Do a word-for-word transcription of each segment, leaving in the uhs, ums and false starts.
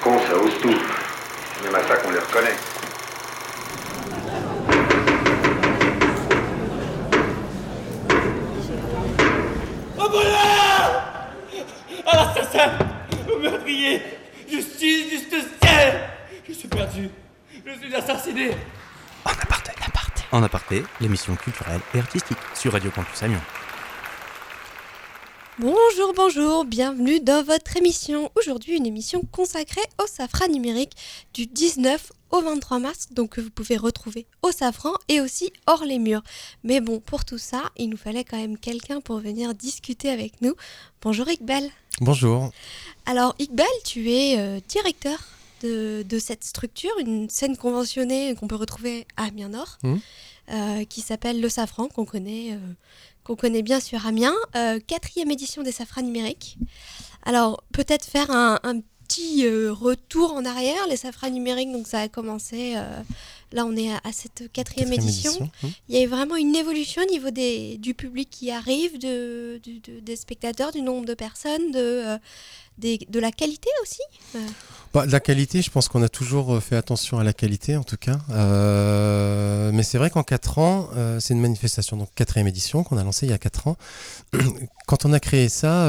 cons, ça ose tout. C'est même à ça qu'on les reconnaît. Au voleur! À l'assassin! Au meurtrier! Justice, justicier! Je suis perdu. Je suis assassiné. En aparté. aparté. En aparté, l'émission culturelle et artistique sur Radio Campus Amiens. Bonjour, bonjour, bienvenue dans votre émission. Aujourd'hui, une émission consacrée au Safran numérique du dix-neuf au vingt-trois mars, donc que vous pouvez retrouver au Safran et aussi hors les murs. Mais bon, pour tout ça, il nous fallait quand même quelqu'un pour venir discuter avec nous. Bonjour Iqbal. Bonjour. Alors Iqbal, tu es euh, directeur de, de cette structure, une scène conventionnée qu'on peut retrouver à Amiens Nord, mmh. euh, qui s'appelle le Safran, qu'on connaît... Euh, qu'on connaît bien sur Amiens, euh, quatrième édition des Safrans numériques. Alors, peut-être faire un, un petit euh, retour en arrière. Les Safrans numériques, donc ça a commencé, euh, là on est à, à cette quatrième, quatrième édition. édition mmh. Il y a eu vraiment une évolution au niveau des, du public qui arrive, de, de, de, des spectateurs, du nombre de personnes, de, euh, des, de la qualité aussi. Euh. Bah, la qualité, je pense qu'on a toujours fait attention à la qualité en tout cas. Euh, mais c'est vrai qu'en quatre ans, euh, c'est une manifestation, donc quatrième édition qu'on a lancée il y a quatre ans. Quand on a créé ça,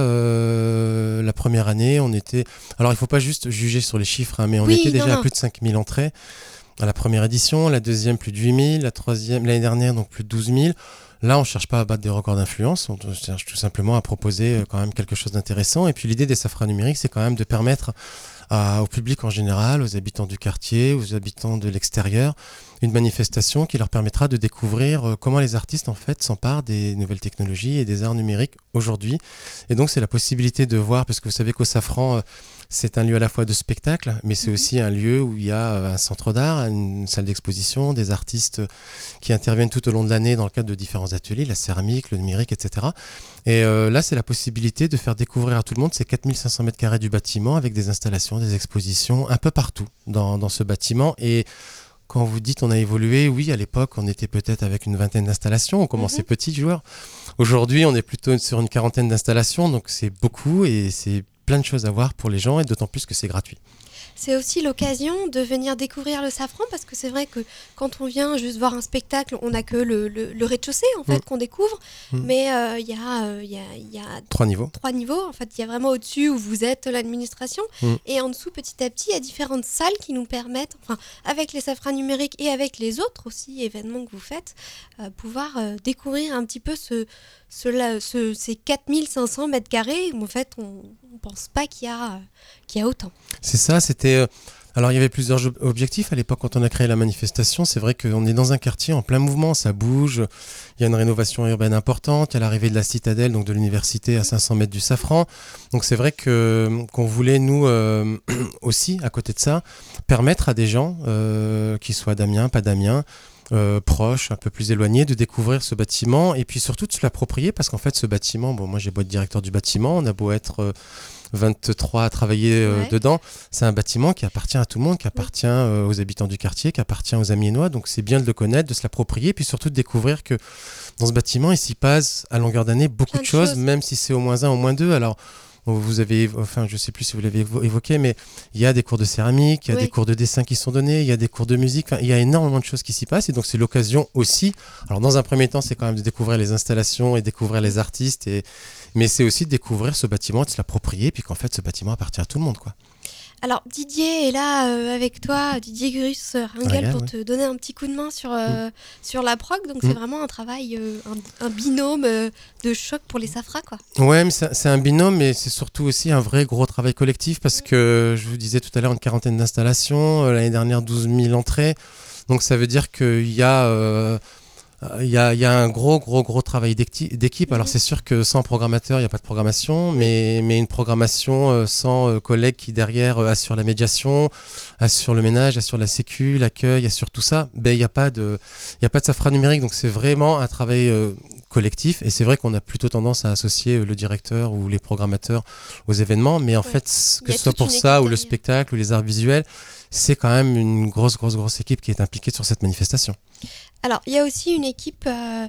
euh, la première année, on était... Alors il ne faut pas juste juger sur les chiffres, hein, mais on oui, était déjà non, non. à plus de cinq mille entrées à la première édition, la deuxième plus de huit mille, la troisième, l'année dernière donc plus de douze mille. Là, on ne cherche pas à battre des records d'influence, on cherche tout simplement à proposer quand même quelque chose d'intéressant. Et puis l'idée des Safrans numériques, c'est quand même de permettre à, au public en général, aux habitants du quartier, aux habitants de l'extérieur, une manifestation qui leur permettra de découvrir comment les artistes en fait s'emparent des nouvelles technologies et des arts numériques aujourd'hui. Et donc c'est la possibilité de voir, parce que vous savez qu'au Safran, c'est un lieu à la fois de spectacle, mais c'est aussi un lieu où il y a un centre d'art, une salle d'exposition, des artistes qui interviennent tout au long de l'année dans le cadre de différents ateliers, la céramique, le numérique, et cetera. Et euh, là, c'est la possibilité de faire découvrir à tout le monde ces quatre mille cinq cents mètres carrés du bâtiment avec des installations, des expositions un peu partout dans, dans ce bâtiment. Et quand vous dites on a évolué, oui, à l'époque, on était peut-être avec une vingtaine d'installations, on commençait mmh. petits joueurs. Aujourd'hui, on est plutôt sur une quarantaine d'installations, donc c'est beaucoup et c'est plein de choses à voir pour les gens et d'autant plus que c'est gratuit. C'est aussi l'occasion de venir découvrir le Safran parce que c'est vrai que quand on vient juste voir un spectacle, on n'a que le, le, le rez-de-chaussée en fait mmh. qu'on découvre, mmh. mais il euh, y, euh, y, a, y a trois niveaux. Trois niveaux, en fait, il y a vraiment au-dessus où vous êtes l'administration mmh. et en dessous petit à petit, il y a différentes salles qui nous permettent, enfin avec les Safrans numériques et avec les autres aussi événements que vous faites, euh, pouvoir euh, découvrir un petit peu ce, ce, là, ce, ces quatre mille cinq cents mètres carrés où en fait on ne pense pas qu'il y a, euh, qu'il y a autant. C'est ça, c'était... Alors il y avait plusieurs objectifs à l'époque quand on a créé la manifestation. C'est vrai qu'on est dans un quartier en plein mouvement, ça bouge, il y a une rénovation urbaine importante, il y a l'arrivée de la citadelle, donc de l'université à cinq cents mètres du Safran. Donc c'est vrai que, qu'on voulait nous euh, aussi, à côté de ça, permettre à des gens, euh, qui soient d'Amiens, pas d'Amiens, Euh, proches, un peu plus éloignés, de découvrir ce bâtiment et puis surtout de se l'approprier parce qu'en fait ce bâtiment, bon moi j'ai beau être directeur du bâtiment, on a beau être euh, vingt-trois à travailler euh, ouais. dedans, c'est un bâtiment qui appartient à tout le monde, qui appartient euh, aux habitants du quartier, qui appartient aux Amiénois, donc c'est bien de le connaître, de se l'approprier et puis surtout de découvrir que dans ce bâtiment il s'y passe à longueur d'année beaucoup de, de choses, choses, même si c'est au moins un, au moins deux. Alors vous avez, enfin je sais plus si vous l'avez évoqué, mais il y a des cours de céramique, il y a oui. des cours de dessin qui sont donnés, il y a des cours de musique, enfin, il y a énormément de choses qui s'y passent et donc c'est l'occasion aussi, alors dans un premier temps c'est quand même de découvrir les installations et découvrir les artistes, et, mais c'est aussi de découvrir ce bâtiment, de se l'approprier, puis qu'en fait ce bâtiment appartient à tout le monde, quoi. Alors Didier est là euh, avec toi, Didier Grus Ringel, ah, pour oui. te donner un petit coup de main sur, euh, mmh. sur la prog. Donc mmh. c'est vraiment un travail, euh, un, un binôme euh, de choc pour les Safras, quoi. Ouais, mais c'est, c'est un binôme, mais c'est surtout aussi un vrai gros travail collectif parce mmh. que je vous disais tout à l'heure une quarantaine d'installations, euh, l'année dernière douze mille entrées. Donc ça veut dire qu'il y a... Euh, Il y, a, il y a un gros, gros, gros travail d'équipe. Alors, c'est sûr que sans programmateur, il n'y a pas de programmation, mais, mais une programmation sans collègues qui, derrière, assurent la médiation, assurent le ménage, assurent la sécu, l'accueil, assurent tout ça, ben, il n'y a pas de, il n'y a pas de Safran numérique. Donc, c'est vraiment un travail euh, collectif. Et c'est vrai qu'on a plutôt tendance à associer le directeur ou les programmateurs aux événements. Mais en ouais. fait, que ce soit pour ça, ou le spectacle, ou les arts visuels, c'est quand même une grosse, grosse, grosse équipe qui est impliquée sur cette manifestation. Alors, il y a aussi une équipe, euh,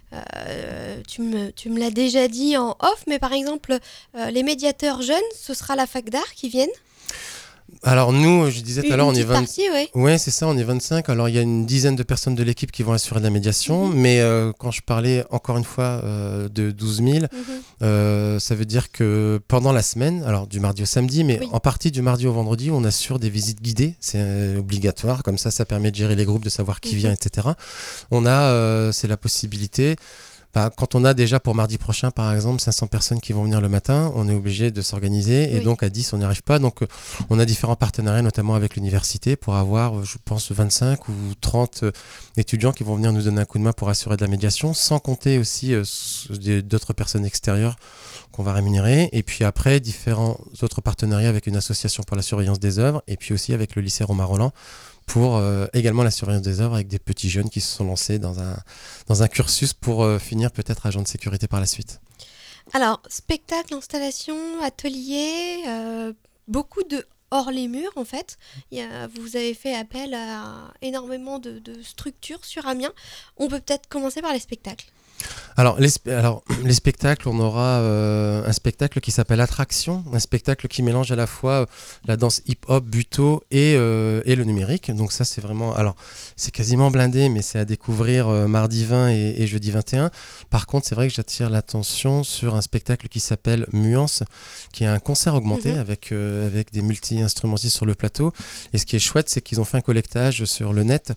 euh, tu me, tu me l'as déjà dit en off, mais par exemple, euh, les médiateurs jeunes, ce sera la fac d'art qui viennent ? Alors nous, je disais tout à l'heure, on est vingt. Partie, ouais. Ouais, c'est ça, on est vingt-cinq. Alors il y a une dizaine de personnes de l'équipe qui vont assurer de la médiation, mmh. mais euh, quand je parlais encore une fois euh, de douze mille, mmh. euh, ça veut dire que pendant la semaine, alors du mardi au samedi, mais oui. en partie du mardi au vendredi, on assure des visites guidées, c'est euh, obligatoire, comme ça, ça permet de gérer les groupes, de savoir qui mmh. vient, et cetera. On a, euh, c'est la possibilité. Bah, quand on a déjà pour mardi prochain, par exemple, cinq cents personnes qui vont venir le matin, on est obligé de s'organiser et oui. donc à dix, on n'y arrive pas. Donc, euh, on a différents partenariats, notamment avec l'université, pour avoir, je pense, vingt-cinq ou trente euh, étudiants qui vont venir nous donner un coup de main pour assurer de la médiation, sans compter aussi euh, d'autres personnes extérieures qu'on va rémunérer. Et puis après, différents autres partenariats avec une association pour la surveillance des œuvres et puis aussi avec le lycée Romain-Rolland pour euh, également la surveillance des œuvres avec des petits jeunes qui se sont lancés dans un, dans un cursus pour euh, finir peut-être agent de sécurité par la suite. Alors, spectacle, installation, atelier, euh, beaucoup de hors les murs en fait. Il y a, vous avez fait appel à énormément de, de structures sur Amiens. On peut peut-être commencer par les spectacles. Alors les, alors, les spectacles, on aura euh, un spectacle qui s'appelle Attraction, un spectacle qui mélange à la fois euh, la danse hip-hop, buto et, euh, et le numérique. Donc ça, c'est vraiment... Alors, c'est quasiment blindé, mais c'est à découvrir euh, mardi vingt et, et jeudi vingt et un. Par contre, c'est vrai que j'attire l'attention sur un spectacle qui s'appelle Muance, qui est un concert augmenté mmh. avec, euh, avec des multi-instrumentistes sur le plateau. Et ce qui est chouette, c'est qu'ils ont fait un collectage sur le net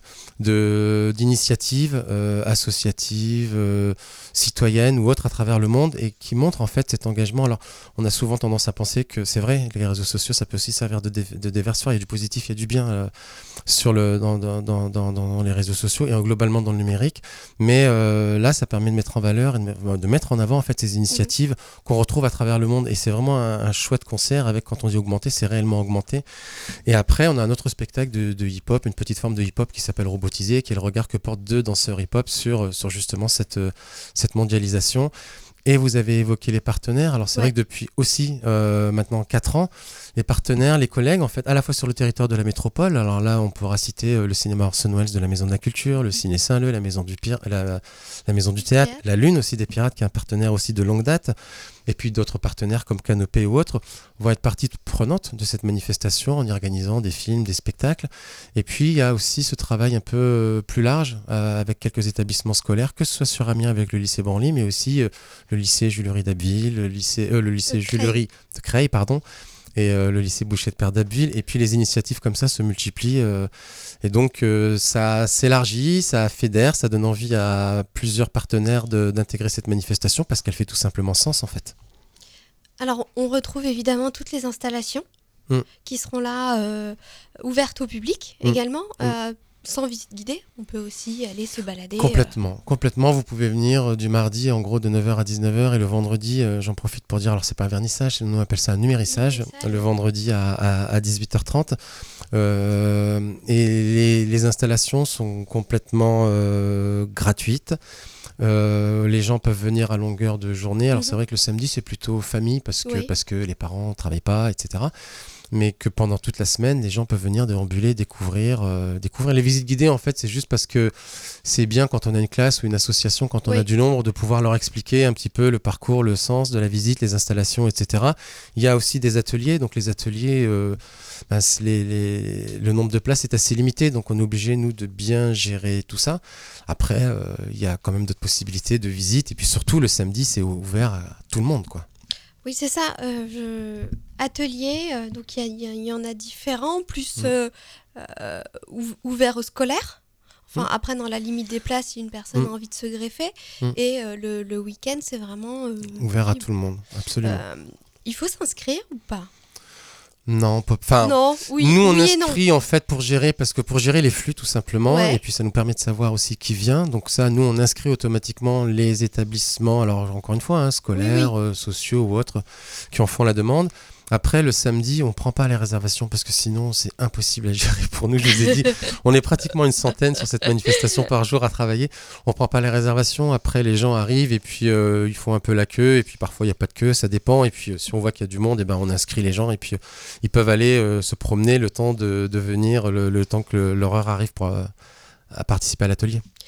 de, d'initiatives euh, associatives, euh, citoyennes ou autres à travers le monde et qui montrent en fait cet engagement. Alors on a souvent tendance à penser que c'est vrai, les réseaux sociaux ça peut aussi servir de, dé- de déversoir, il y a du positif, il y a du bien euh, sur le, dans, dans, dans, dans, dans les réseaux sociaux et globalement dans le numérique, mais euh, là ça permet de mettre en valeur et de, de mettre en avant en fait ces initiatives mmh. qu'on retrouve à travers le monde et c'est vraiment un, un chouette concert avec, quand on dit augmenté, c'est réellement augmenté. Et après on a un autre spectacle de, de hip-hop, une petite forme de hip-hop qui s'appelle Robotisé, qui est le regard que portent deux danseurs hip-hop sur, sur justement cette cette mondialisation. Et vous avez évoqué les partenaires. Alors c'est ouais. vrai que depuis aussi euh, maintenant quatre ans, les partenaires, les collègues, en fait, à la fois sur le territoire de la métropole. Alors là, on pourra citer euh, le cinéma Orson Welles de la Maison de la Culture, le Ciné Saint-Leu, la Maison du Pir- la, la Maison du Théâtre, yeah. la Lune aussi des Pirates, qui est un partenaire aussi de longue date. Et puis d'autres partenaires comme Canopée ou autres vont être partie prenante de cette manifestation en y organisant des films, des spectacles. Et puis il y a aussi ce travail un peu plus large euh, avec quelques établissements scolaires, que ce soit sur Amiens avec le lycée Branly, mais aussi euh, le lycée Jules-Louis d'Abbeville, le lycée, euh, le lycée Jules-Louis de Creil, pardon, et euh, le lycée Boucher de Père d'Abbeville. Et puis les initiatives comme ça se multiplient. Euh, et donc euh, ça s'élargit, ça fédère, ça donne envie à plusieurs partenaires de, d'intégrer cette manifestation parce qu'elle fait tout simplement sens en fait. Alors on retrouve évidemment toutes les installations mmh. qui seront là, euh, ouvertes au public mmh. également. Mmh. Euh, Sans visite guidée, on peut aussi aller se balader. Complètement, euh... complètement. Vous pouvez venir du mardi, en gros, de neuf heures à dix-neuf heures. Et le vendredi, euh, j'en profite pour dire, alors c'est pas un vernissage, nous on appelle ça un numérissage, numérissage. Le vendredi à, à, à dix-huit heures trente. Euh, et les, les installations sont complètement euh, gratuites. Euh, les gens peuvent venir à longueur de journée. Alors mm-hmm. c'est vrai que le samedi, c'est plutôt famille parce que, oui. parce que les parents ne travaillent pas, et cetera. Mais que pendant toute la semaine, les gens peuvent venir déambuler, découvrir, euh, découvrir les visites guidées. En fait, c'est juste parce que c'est bien quand on a une classe ou une association, quand on oui. a du nombre, de pouvoir leur expliquer un petit peu le parcours, le sens de la visite, les installations, et cetera. Il y a aussi des ateliers. Donc les ateliers, euh, ben, les, les, le nombre de places est assez limité. Donc on est obligé, nous, de bien gérer tout ça. Après, euh, il y a quand même d'autres possibilités de visite. Et puis surtout, le samedi, c'est ouvert à tout le monde, quoi. Oui, c'est ça. Euh, je... Atelier, euh, donc il y, y, y en a différents, plus mmh. euh, euh, ou- ouverts aux scolaires. Enfin, mmh. après, dans la limite des places, si une personne mmh. a envie de se greffer. Mmh. Et euh, le, le week-end, c'est vraiment... Euh, ouvert à tout le monde, absolument. Euh, il faut s'inscrire ou pas ? Non, enfin, non, oui, nous on oui inscrit en fait pour gérer, parce que pour gérer les flux tout simplement, ouais. et puis ça nous permet de savoir aussi qui vient. Donc ça, nous on inscrit automatiquement les établissements, alors encore une fois, hein, scolaires, oui, oui. Euh, sociaux ou autres, qui en font la demande. Après, le samedi, on ne prend pas les réservations parce que sinon, c'est impossible à gérer pour nous. Je vous ai dit, on est pratiquement une centaine sur cette manifestation par jour à travailler. On ne prend pas les réservations. Après, les gens arrivent et puis euh, ils font un peu la queue. Et puis parfois, il n'y a pas de queue, ça dépend. Et puis, euh, si on voit qu'il y a du monde, eh ben, on inscrit les gens. Et puis, euh, ils peuvent aller euh, se promener le temps de, de venir, le, le temps que le, leur heure arrive pour, euh, à participer à l'atelier.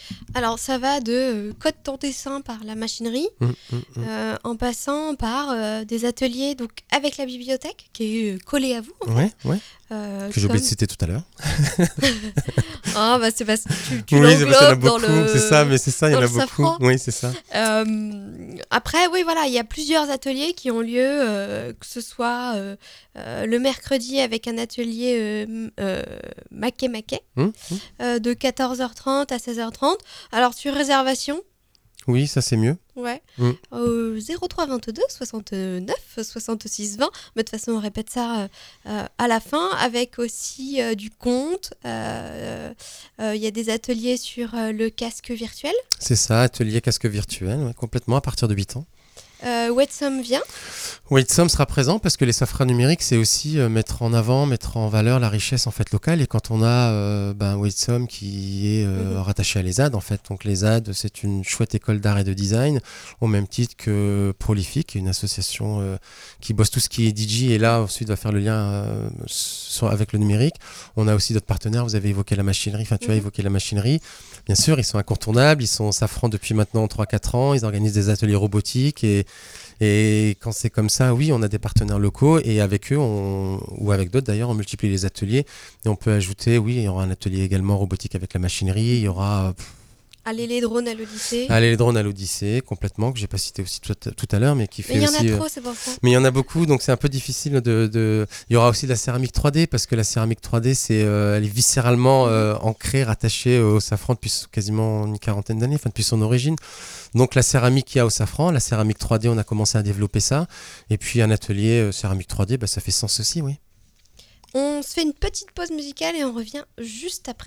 Alors, ça va de euh, code ton dessin par la machinerie, Mmh, mmh, mmh. euh, en passant par euh, des ateliers donc, avec la bibliothèque, qui est euh, collée à vous. en Ouais, ouais. fait. Euh, Que j'ai oublié de comme- citer tout à l'heure. Ah, bah, c'est parce que tu, tu Oui, c'est parce qu'il y en a l'englobes dans beaucoup. le... C'est ça, mais c'est ça, il y en dans a le beaucoup. safran. Oui, c'est ça. Euh, après, oui, voilà, il y a plusieurs ateliers qui ont lieu, euh, que ce soit euh, euh, le mercredi avec un atelier euh, m- euh, maquet-maquet Hum, hum. euh, de quatorze heures trente à seize heures trente. Alors, sur réservation, Oui, ça c'est mieux. ouais, Mm. au zéro trois vingt-deux soixante-neuf soixante-six vingt. Mais de toute façon, on répète ça euh, euh, à la fin, avec aussi euh, du compte. Il euh, euh, y a des ateliers sur euh, le casque virtuel. C'est ça, atelier casque virtuel, ouais, complètement à partir de huit ans. Euh, Wetsum vient. Witsum sera présent parce que les safras numériques, c'est aussi euh, mettre en avant, mettre en valeur la richesse en fait locale. Et quand on a euh, ben, Witsum qui est euh, Mhm. rattaché à l'ESAD, en fait, donc l'ESAD, c'est une chouette école d'art et de design, au même titre que Prolific, une association euh, qui bosse tout ce qui est D J et là ensuite va faire le lien euh, sur- avec le numérique. On a aussi d'autres partenaires. Vous avez évoqué la machinerie. Enfin, tu as Mhm. évoqué la machinerie. Bien sûr, ils sont incontournables. Ils sont Safran depuis maintenant trois quatre ans. Ils organisent des ateliers robotiques et Et quand c'est comme ça, oui, on a des partenaires locaux et avec eux, on, ou avec d'autres d'ailleurs, on multiplie les ateliers et on peut ajouter, oui, il y aura un atelier également robotique avec la machinerie, il y aura pff, Aller les drones à l'Odyssée. allez, les drones à l'Odyssée, complètement, que j'ai pas cité aussi tout, tout à l'heure, mais qui fait Mais il y en aussi... a euh, trop, c'est pour ça. mais il y en a beaucoup, donc c'est un peu difficile de, de... Il y aura aussi de la céramique trois D, parce que la céramique trois D, c'est, euh, elle est viscéralement euh, ancrée, rattachée au safran depuis quasiment une quarantaine d'années, enfin depuis son origine. Donc la céramique qu'il y a au safran, la céramique trois D, on a commencé à développer ça. Et puis un atelier euh, céramique trois D, bah, ça fait sens aussi, oui. On se fait une petite pause musicale et on revient juste après.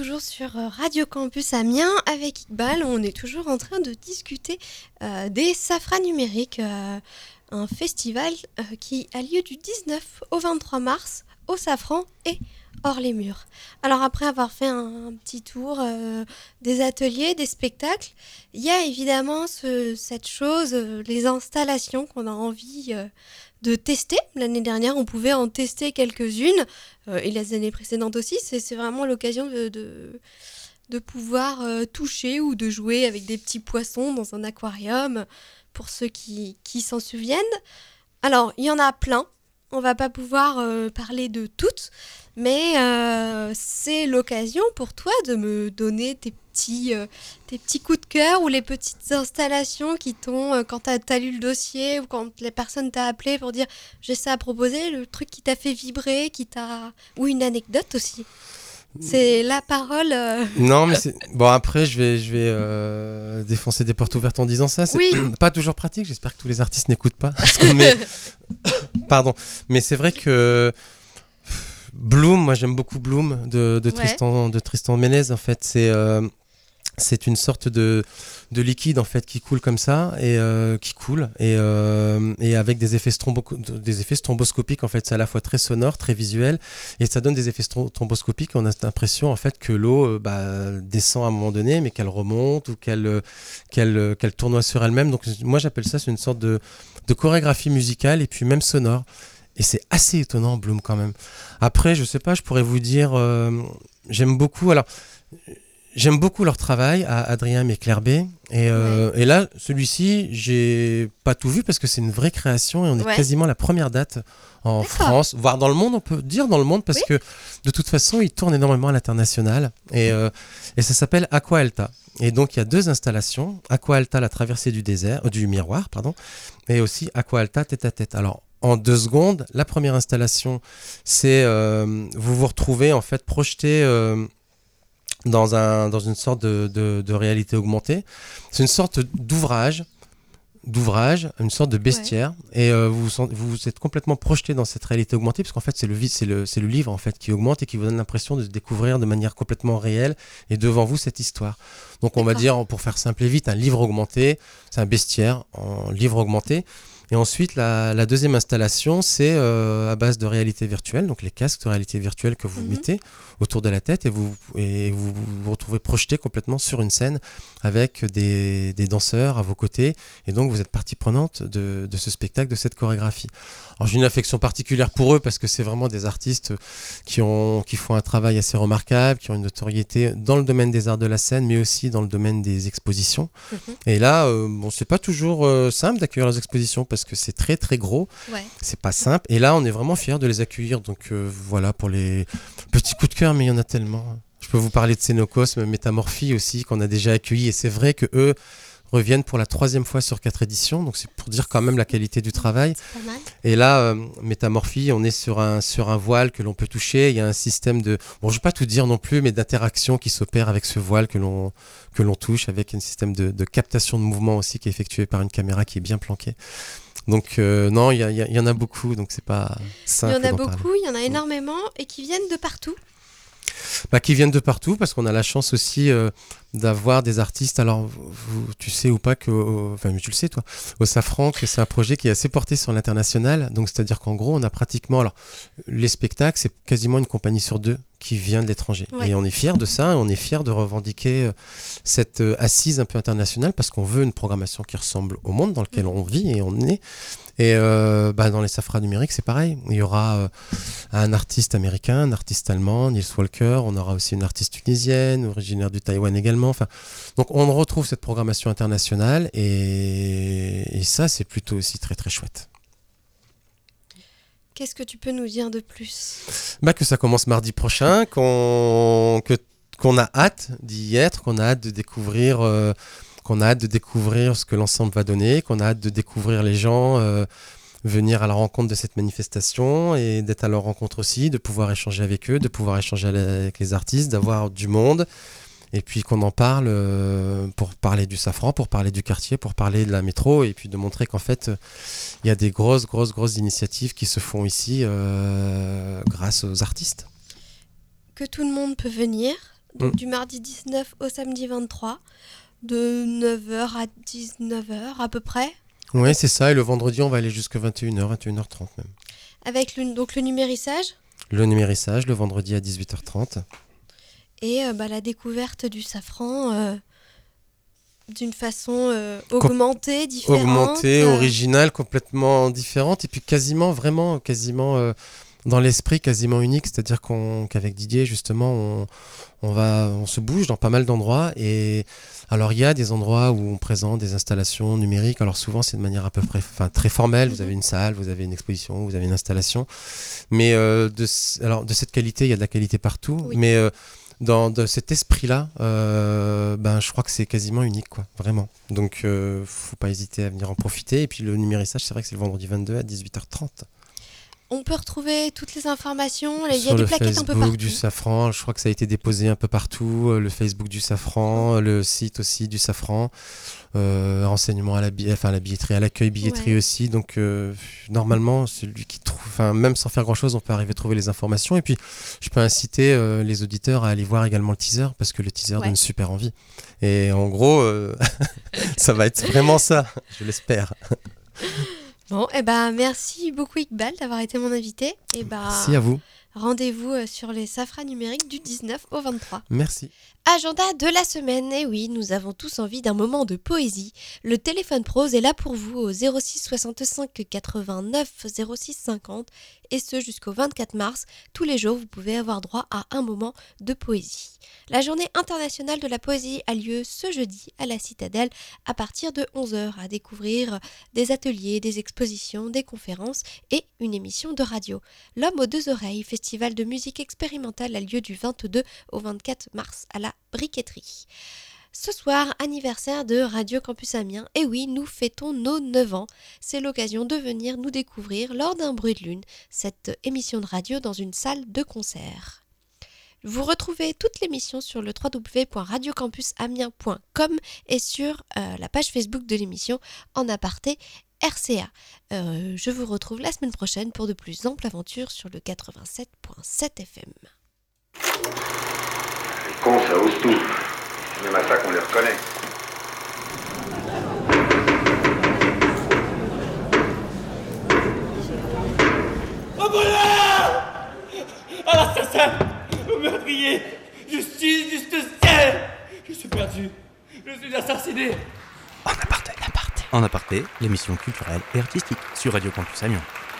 toujours sur Radio Campus Amiens avec Iqbal. On est toujours en train de discuter euh, des Safras numériques, euh, un festival euh, qui a lieu du dix-neuf au vingt-trois mars au Safran et hors les murs. Alors après avoir fait un, un petit tour euh, des ateliers, des spectacles, il y a évidemment ce, cette chose, euh, les installations qu'on a envie euh, de tester. L'année dernière, on pouvait en tester quelques-unes, euh, et les années précédentes aussi. C'est, c'est vraiment l'occasion de, de, de pouvoir euh, toucher ou de jouer avec des petits poissons dans un aquarium, pour ceux qui, qui s'en souviennent. Alors, il y en a plein. On va pas pouvoir euh, parler de toutes, mais euh, c'est l'occasion pour toi de me donner tes petits, euh, tes petits coups de cœur ou les petites installations qui t'ont, euh, quand t'as, t'as lu le dossier ou quand la personne t'a appelé pour dire j'ai ça à proposer, le truc qui t'a fait vibrer, qui t'a... ou une anecdote aussi. C'est la parole. Euh... Non, mais c'est... bon, après, je vais, je vais euh, défoncer des portes ouvertes en disant ça. C'est oui. pas toujours pratique. J'espère que tous les artistes n'écoutent pas. mais... Pardon. Mais c'est vrai que Bloom, moi j'aime beaucoup Bloom de, de, Tristan, ouais. de Tristan Ménez. En fait, c'est, euh, c'est une sorte de, de liquide en fait, qui coule comme ça et euh, qui coule et, euh, et avec des effets, strombo- des effets stromboscopiques. En fait, c'est à la fois très sonore, très visuel et ça donne des effets stromboscopiques. On a cette impression en fait que l'eau euh, bah, descend à un moment donné, mais qu'elle remonte ou qu'elle, qu'elle, qu'elle tournoie sur elle-même. Donc moi j'appelle ça c'est une sorte de, de chorégraphie musicale et puis même sonore. Et c'est assez étonnant, Bloom, quand même. Après, je sais pas, je pourrais vous dire, euh, j'aime beaucoup. Alors, j'aime beaucoup leur travail à Adrien et Claire B. Et, euh, ouais. et là, celui-ci, j'ai pas tout vu parce que c'est une vraie création et on est ouais. quasiment la première date en D'accord. France, voire dans le monde, on peut dire dans le monde, parce oui. que de toute façon, il tourne énormément à l'international. Et, euh, et ça s'appelle Aqua Alta. Et donc, il y a deux installations. Aqua Alta, la traversée du désert, euh, du miroir, pardon, et aussi Aqua Alta, tête à tête. Alors, en deux secondes, la première installation, c'est euh, vous vous retrouvez en fait projeté euh, dans, un, dans une sorte de, de, de réalité augmentée. C'est une sorte d'ouvrage, d'ouvrage, une sorte de bestiaire, ouais. et euh, vous, vous êtes complètement projeté dans cette réalité augmentée, parce qu'en fait c'est le, c'est le, c'est le livre en fait qui augmente et qui vous donne l'impression de découvrir de manière complètement réelle et devant vous cette histoire. Donc on D'accord. va dire, pour faire simple et vite, un livre augmenté, c'est un bestiaire en livre augmenté. Et ensuite, la, la deuxième installation, c'est euh, à base de réalité virtuelle, donc les casques de réalité virtuelle que vous mm-hmm. mettez autour de la tête et vous et vous, vous vous retrouvez projeté complètement sur une scène avec des, des danseurs à vos côtés. Et donc, vous êtes partie prenante de, de ce spectacle, de cette chorégraphie. Alors, j'ai une affection particulière pour eux parce que c'est vraiment des artistes qui, ont, qui font un travail assez remarquable, qui ont une notoriété dans le domaine des arts de la scène, mais aussi dans le domaine des expositions. Mm-hmm. Et là, euh, bon, c'est pas toujours euh, simple d'accueillir leurs expositions parce que c'est très très gros, ouais. c'est pas simple. Et là, on est vraiment fiers de les accueillir. Donc euh, voilà pour les petits coups de cœur, mais il y en a tellement. Je peux vous parler de Xenocosme, Métamorphie aussi, qu'on a déjà accueilli. Et c'est vrai que eux reviennent pour la troisième fois sur quatre éditions. Donc c'est pour dire quand même la qualité du travail. C'est pas mal. Et là, euh, Métamorphie, on est sur un, sur un voile que l'on peut toucher. Il y a un système de, bon, je ne vais pas tout dire non plus, mais d'interaction qui s'opère avec ce voile que l'on, que l'on touche, avec un système de, de captation de mouvement aussi qui est effectué par une caméra qui est bien planquée. Donc euh, non, il y, y, y en a beaucoup, donc c'est pas simple. Il y en a d'en beaucoup, parler. il y en a énormément et qui viennent de partout. Bah, qui viennent de partout parce qu'on a la chance aussi euh, d'avoir des artistes. Alors, vous, tu sais ou pas que, euh, enfin, mais tu le sais toi, au Safran, que c'est un projet qui est assez porté sur l'international. Donc, c'est-à-dire qu'en gros, on a pratiquement, alors, les spectacles, c'est quasiment une compagnie sur deux qui vient de l'étranger. Ouais. Et on est fiers de ça, et on est fiers de revendiquer euh, cette euh, assise un peu internationale parce qu'on veut une programmation qui ressemble au monde dans lequel on vit et on est. Et euh, bah, dans les Safras numériques, c'est pareil. Il y aura euh, un artiste américain, un artiste allemand, Nils Walker. On aura aussi une artiste tunisienne, originaire du Taïwan également. Enfin, donc on retrouve cette programmation internationale et, et ça, c'est plutôt aussi très très chouette. Qu'est-ce que tu peux nous dire de plus ? Bah, que ça commence mardi prochain, qu'on, que, qu'on a hâte d'y être, qu'on a hâte de découvrir... Euh, qu'on a hâte de découvrir ce que l'ensemble va donner, qu'on a hâte de découvrir les gens, euh, venir à la rencontre de cette manifestation et d'être à leur rencontre aussi, de pouvoir échanger avec eux, de pouvoir échanger avec les artistes, d'avoir du monde et puis qu'on en parle euh, pour parler du Safran, pour parler du quartier, pour parler de la métro et puis de montrer qu'en fait il euh, y a des grosses, grosses, grosses initiatives qui se font ici euh, grâce aux artistes. Que tout le monde peut venir. donc Mm. du mardi dix-neuf au samedi vingt-trois, de neuf heures à dix-neuf heures à peu près, Oui, c'est ça. Et le vendredi, on va aller jusqu'à vingt et une heures, vingt et une heures trente même. avec le, donc le numérissage Le numérissage, le vendredi à dix-huit heures trente. et euh, bah, la découverte du safran euh, d'une façon euh, augmentée, différente. Augmentée, euh, originale, complètement différente. Et puis quasiment, vraiment, quasiment euh, dans l'esprit, quasiment unique. C'est-à-dire qu'on, qu'avec Didier, justement, on, on, va, on se bouge dans pas mal d'endroits. Et alors, il y a des endroits où on présente des installations numériques. Alors, souvent, c'est de manière à peu près enfin, très formelle. Vous Mhm. avez une salle, vous avez une exposition, vous avez une installation. Mais euh, de, c- alors, de cette qualité, il y a de la qualité partout. Oui. Mais euh, dans de cet esprit-là, euh, ben, je crois que c'est quasiment unique, quoi, vraiment. Donc, euh, faut pas hésiter à venir en profiter. Et puis, le numérissage, c'est vrai que c'est le vendredi vingt-deux à dix-huit heures trente. On peut retrouver toutes les informations. Il y a Sur des le plaquettes un peu Facebook partout. du Safran, je crois que ça a été déposé un peu partout. euh, Le Facebook du Safran, le site aussi du Safran, euh, renseignements à la, bi- enfin, à la billetterie, à l'accueil billetterie Ouais. aussi. Donc euh, normalement, celui qui trouve, enfin même sans faire grand chose, on peut arriver à trouver les informations. Et puis je peux inciter euh, les auditeurs à aller voir également le teaser parce que le teaser Ouais. donne super envie. Et en gros, euh, ça va être vraiment ça, je l'espère. Bon, et ben merci beaucoup Iqbal d'avoir été mon invité. Et ben Merci à vous. rendez-vous euh, sur les safras numériques du dix-neuf au vingt-trois. Merci. Agenda de la semaine, et oui, nous avons tous envie d'un moment de poésie. Le téléphone prose est là pour vous au zéro six soixante-cinq quatre-vingt-neuf zéro six cinquante et ce jusqu'au vingt-quatre mars. Tous les jours, vous pouvez avoir droit à un moment de poésie. La journée internationale de la poésie a lieu ce jeudi à la Citadelle à partir de onze heures, à découvrir des ateliers, des expositions, des conférences et une émission de radio. L'Homme aux deux oreilles, festival de musique expérimentale, a lieu du vingt-deux au vingt-quatre mars à la Briqueterie. Ce soir, anniversaire de Radio Campus Amiens. Et oui, nous fêtons nos neuf ans. C'est l'occasion de venir nous découvrir lors d'un bruit de lune, cette émission de radio dans une salle de concert. Vous retrouvez toute l'émission sur le w w w point radio campus amiens point com et sur euh, la page Facebook de l'émission En Aparté R C A. Euh, je vous retrouve la semaine prochaine pour de plus amples aventures sur le quatre-vingt-sept point sept F M. Les cons, ça ose tout. C'est même à ça qu'on les reconnaît. Au voleur! À l'assassin! Au meurtrier! Justice, justicier! Je suis perdu. Je suis assassiné. En aparté. En aparté, l'émission culturelle et artistique sur Radio Campus Amiens.